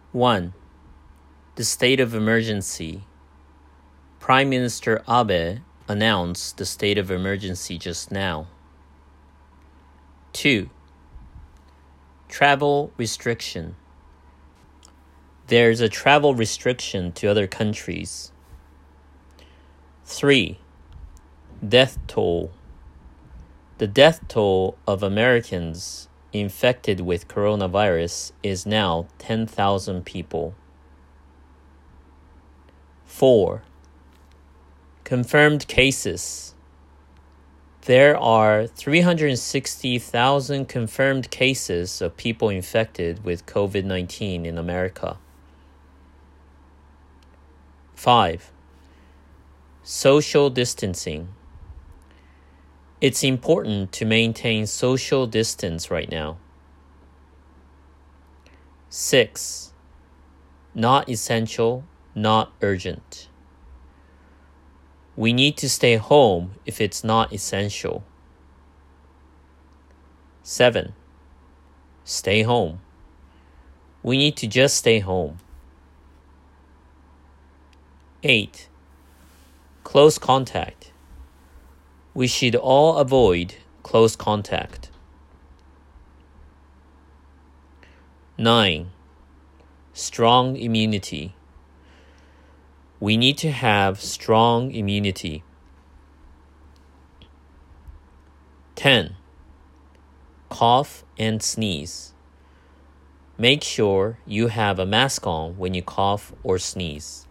1. The state of emergency. Prime Minister Abe announced the state of emergency just now. 2. Travel restriction. There's a travel restriction to other countries. 3. Death toll. The death toll of Americans infected with coronavirus is now 10,000 people. 4. Confirmed cases. There are 360,000 confirmed cases of people infected with COVID-19 in America. 5. Social distancing. It's important to maintain social distance right now. 6. Not essential, not urgent. We need to stay home if it's not essential. 7. Stay home. We need to just stay home. 8. Close contact. We should all avoid close contact. 9. Strong immunity. We need to have strong immunity. 10. Cough and sneeze. Make sure you have a mask on when you cough or sneeze.